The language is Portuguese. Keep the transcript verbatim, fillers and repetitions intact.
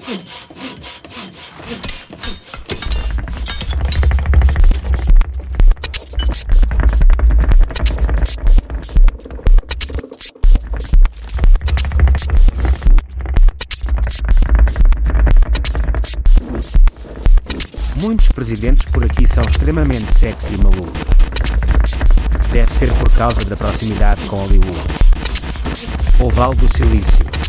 Muitos presidentes por aqui são extremamente sexy e malucos. Deve ser por causa da proximidade com Hollywood. Ou Vale do Silício.